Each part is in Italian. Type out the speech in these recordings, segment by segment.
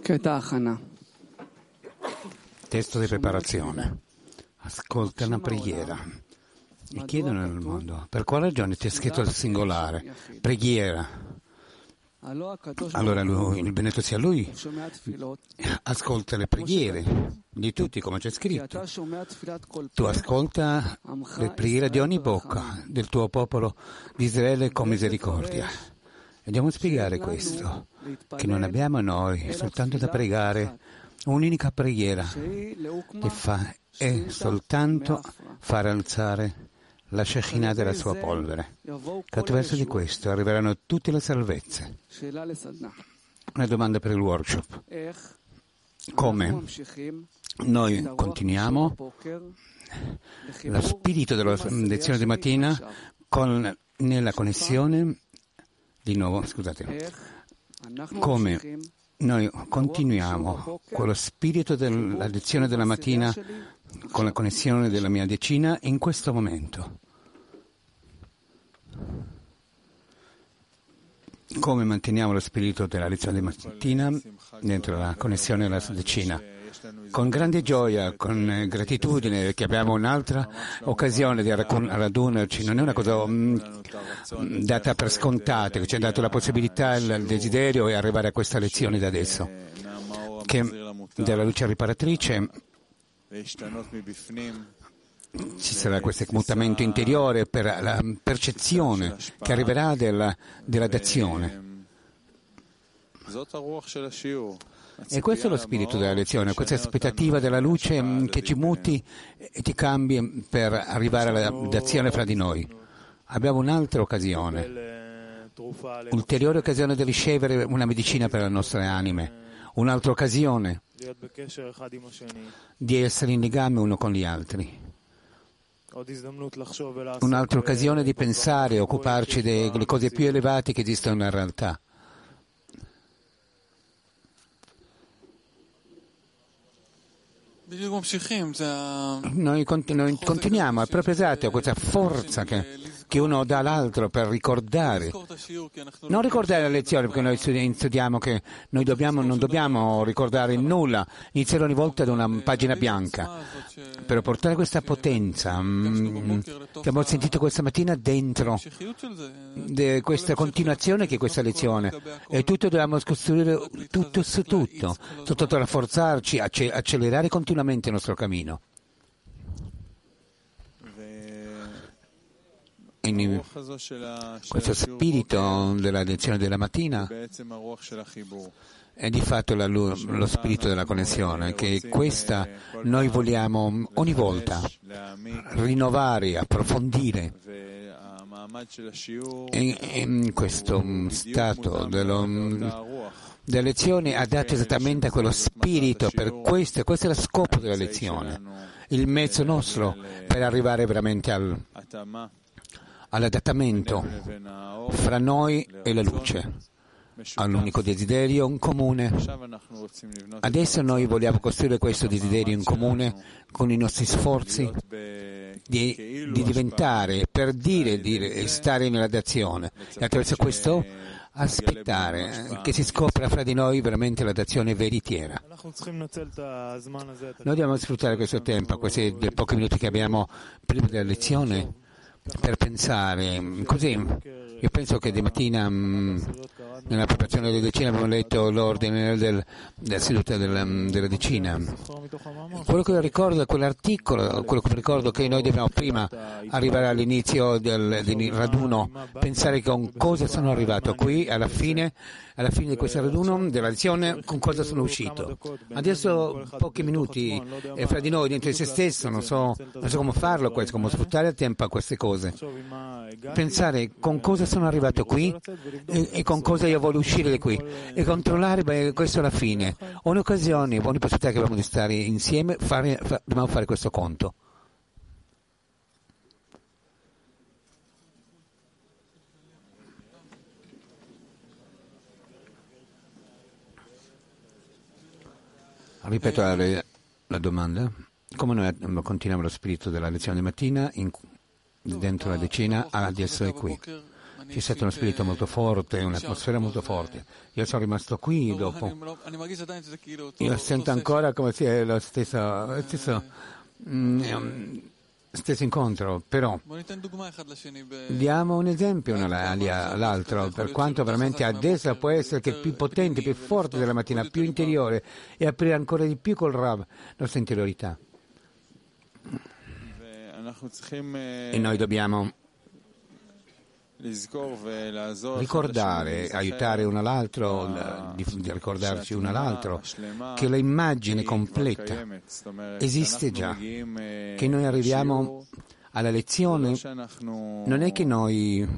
Testo di preparazione. Ascolta una preghiera. Mi chiedono nel mondo, per quale ragione ti è scritto il singolare? Preghiera. Allora lui, il benedetto sia lui, ascolta le preghiere di tutti, come c'è scritto. Tu ascolta le preghiere di ogni bocca del tuo popolo di Israele con misericordia. E dobbiamo spiegare questo, che non abbiamo noi soltanto da pregare un'unica preghiera, che è soltanto far alzare la Shekinah della sua polvere, che attraverso di questo arriveranno tutte le salvezze. Una domanda per il workshop. Come noi continuiamo lo spirito della lezione di mattina nella connessione, come noi continuiamo con lo spirito della lezione della mattina con la connessione della mia decina in questo momento. Come manteniamo lo spirito della lezione di mattina dentro la connessione della decina? Con grande gioia, con gratitudine che abbiamo un'altra occasione di radunarci, non è una cosa data per scontata, che ci ha dato la possibilità, il desiderio e arrivare a questa lezione da adesso, che della luce riparatrice ci sarà questo mutamento interiore per la percezione che arriverà della dazione. E questo è lo spirito della lezione, questa aspettativa della luce che ci muti e ti cambi per arrivare alla dazione fra di noi. Abbiamo un'altra occasione, ulteriore occasione di ricevere una medicina per le nostre anime, un'altra occasione di essere in legame uno con gli altri, un'altra occasione di pensare e occuparci delle cose più elevate che esistono nella realtà. Noi continuiamo, è proprio esatto, questa forza che uno dà all'altro per ricordare. Non ricordare la lezione, perché noi studiamo che noi non dobbiamo ricordare nulla, iniziare ogni volta da una pagina bianca, per portare questa potenza che abbiamo sentito questa mattina dentro questa continuazione che è questa lezione. E tutto dobbiamo costruire tutto su tutto, soprattutto rafforzarci, accelerare continuamente il nostro cammino. Questo spirito della lezione della mattina è di fatto lo spirito della connessione, che questa noi vogliamo ogni volta rinnovare, approfondire in questo stato della lezione adatto esattamente a quello spirito. Per questo è lo scopo della lezione, il mezzo nostro per arrivare veramente all'adattamento fra noi e la luce, all'unico desiderio in comune. Adesso noi vogliamo costruire questo desiderio in comune con i nostri sforzi di diventare, per dire stare nella dazione, e attraverso questo aspettare che si scopra fra di noi veramente la dazione veritiera. Noi dobbiamo sfruttare questo tempo, questi pochi minuti che abbiamo prima della lezione, per pensare così. Io penso che di mattina nella preparazione della decina abbiamo letto l'ordine della seduta della decina. Quello che ricordo è quell'articolo, quello che ricordo che noi dobbiamo prima arrivare all'inizio del raduno, pensare con cosa sono arrivato qui, alla fine di questo raduno, della lezione, con cosa sono uscito. Adesso pochi minuti fra di noi, dentro di se stesso, non so come farlo, come sfruttare il tempo a queste cose. Pensare con cosa sono arrivato qui e con cosa io voglio uscire di qui, e controllare questo alla fine. Ogni occasione, ogni possibilità che abbiamo di stare insieme, dobbiamo fare questo conto. Ripeto la domanda. Come noi continuiamo lo spirito della lezione di mattina dentro la decina adesso è qui? c'è stato uno spirito molto forte, un'atmosfera molto forte. Io sono rimasto qui dopo. Io sento ancora come se è lo stesso incontro, però diamo un esempio all'altro, per quanto veramente adesso può essere che il più potente, più forte della mattina, più interiore, e aprire ancora di più col Rav la nostra interiorità. E noi dobbiamo ricordare, aiutare uno all'altro, di ricordarci uno all'altro che l'immagine completa esiste già, che noi arriviamo alla lezione, non è che noi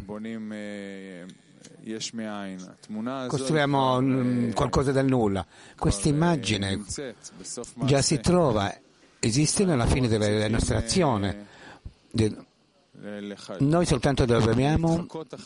costruiamo qualcosa dal nulla, questa immagine già si trova, esiste nella fine della nostra azione. Noi soltanto dobbiamo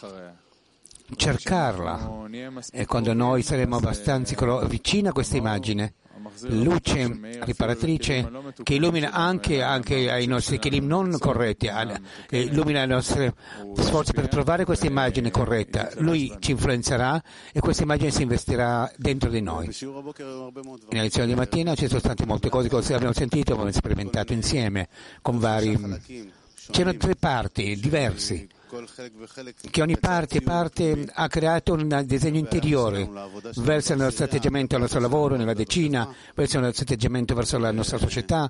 cercarla, e quando noi saremo abbastanza vicini a questa immagine, luce riparatrice che illumina anche ai nostri kelim non corretti, illumina i nostri sforzi per trovare questa immagine corretta, lui ci influenzerà e questa immagine si investirà dentro di noi. Nella lezione di mattina ci sono state molte cose che abbiamo sentito, abbiamo sperimentato insieme con vari. C'erano 3 parti diverse, che ogni parte ha creato un disegno interiore verso il nostro atteggiamento al nostro lavoro, nella decina, verso il nostro atteggiamento verso la nostra società.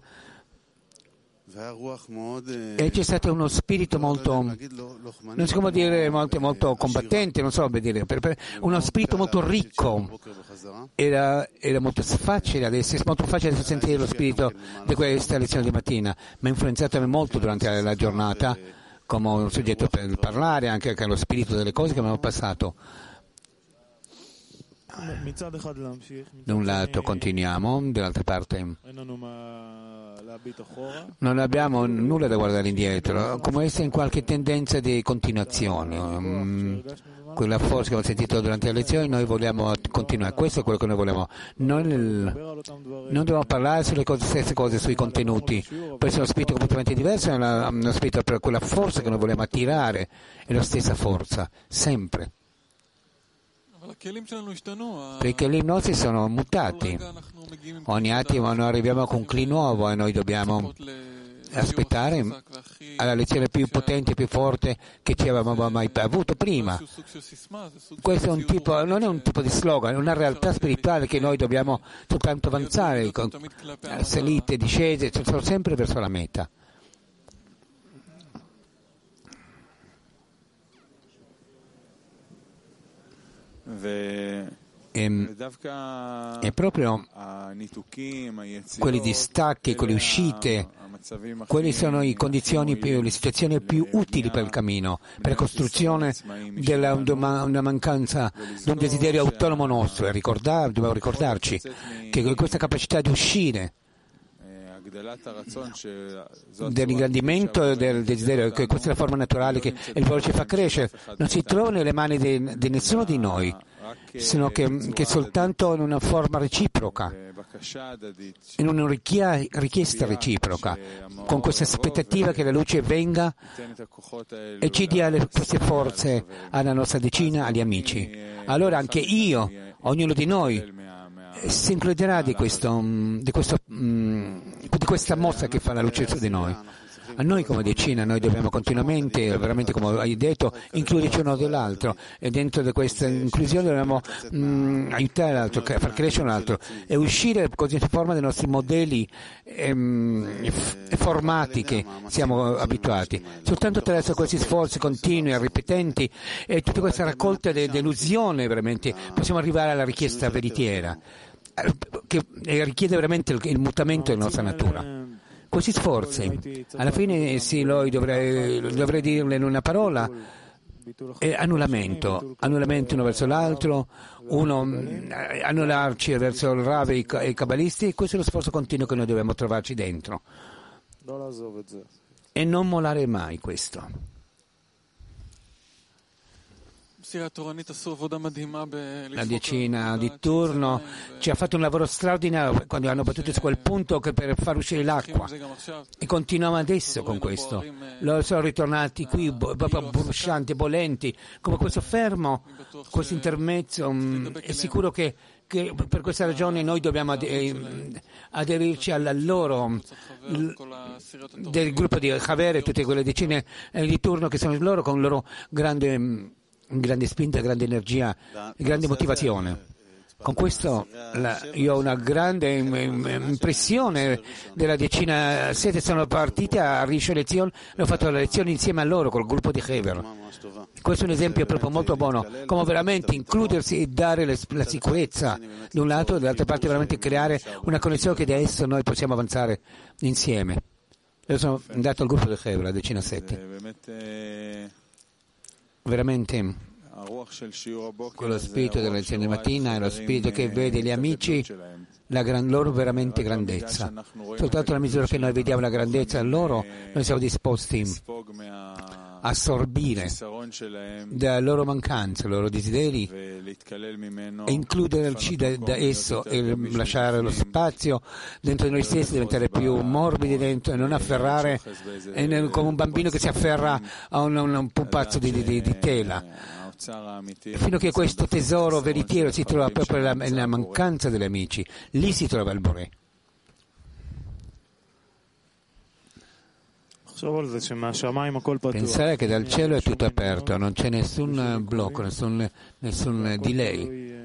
E c'è stato uno spirito molto, non so come dire, molto combattente, non so come dire, uno spirito molto ricco. Era molto facile adesso, è molto facile sentire lo spirito di questa lezione di mattina. Mi ha influenzato molto durante la giornata come un soggetto per parlare, anche lo spirito delle cose che abbiamo passato. Da un lato continuiamo, dall'altra parte non abbiamo nulla da guardare indietro, come essere in qualche tendenza di continuazione. Quella forza che abbiamo sentito durante le lezioni, noi vogliamo continuare, questo è quello che noi vogliamo. Non dobbiamo parlare sulle stesse cose, sui contenuti, questo è uno spirito completamente diverso, è uno spirito per quella forza che noi vogliamo attirare, è la stessa forza, sempre. Perché i nostri sono mutati. Ogni attimo noi arriviamo con un cli nuovo e noi dobbiamo aspettare alla lezione più potente, più forte che ci avevamo mai avuto prima. Questo è non è un tipo di slogan, è una realtà spirituale che noi dobbiamo soltanto avanzare, con salite, discese, sono sempre verso la meta. E proprio quelli distacchi, quelle uscite, quelle sono le situazioni più utili per il cammino, per la costruzione di una mancanza di un desiderio autonomo nostro. E dobbiamo ricordarci che questa capacità di uscire dell'ingrandimento del desiderio, che questa è la forma naturale che il valore ci fa crescere, non si trova nelle mani di nessuno di noi, sino che soltanto in una forma reciproca, in una richiesta reciproca, con questa aspettativa che la luce venga e ci dia queste forze alla nostra decina, agli amici. Allora anche io, ognuno di noi, si includerà di questa mossa che fa la luce su di noi. A noi come decina, noi dobbiamo continuamente, veramente come hai detto, includerci uno dell'altro, e dentro di questa inclusione dobbiamo aiutare l'altro, far crescere l'altro e uscire così in forma dei nostri modelli formati che siamo abituati. Soltanto attraverso questi sforzi continui e ripetenti e tutta questa raccolta di delusione veramente possiamo arrivare alla richiesta veritiera, che richiede veramente il mutamento della nostra natura. Questi sforzi, alla fine dovrei dirle in una parola, è annullamento uno verso l'altro, annullarci verso il Rav e i Kabbalisti, e questo è lo sforzo continuo che noi dobbiamo trovarci dentro. E non mollare mai questo. La decina di turno ci ha fatto un lavoro straordinario quando hanno battuto su quel punto che per far uscire l'acqua e continuiamo adesso con questo. Loro sono ritornati qui proprio brucianti, bollenti, come questo fermo, questo intermezzo. È sicuro che per questa ragione noi dobbiamo aderirci al loro del gruppo di Haver e tutte quelle decine di turno che sono loro con loro grande spinta, grande energia, grande motivazione. Con questo io ho una grande impressione della decina 7, sono partite a Rishon LeZion e ho fatto la lezione insieme a loro col gruppo di Hever. Questo è un esempio proprio molto buono, come veramente includersi e dare la sicurezza di un lato e dall'altra parte veramente creare una connessione che da esso noi possiamo avanzare insieme. Io sono andato al gruppo di Hever, la decina 7. Veramente quello spirito della lezione di mattina è lo spirito che vede gli amici loro veramente grandezza. Soltanto nella misura che noi vediamo la grandezza loro, noi siamo disposti a assorbire dalla loro mancanza, dai loro desideri e includerci da esso e lasciare lo spazio dentro di noi stessi, diventare più morbidi dentro e non afferrare come un bambino che si afferra a un pupazzo di tela. Fino a che questo tesoro veritiero si trova proprio nella mancanza degli amici, lì si trova il Boré. Pensare che dal cielo è tutto aperto, non c'è nessun blocco, nessun delay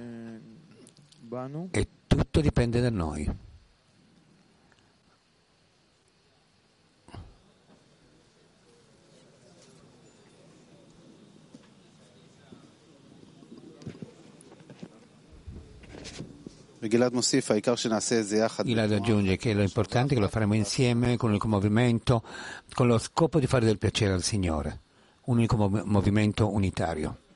e tutto dipende da noi. Gilad aggiunge che l'importante è che lo faremo insieme con il movimento, con lo scopo di fare del piacere al Signore, un unico movimento unitario.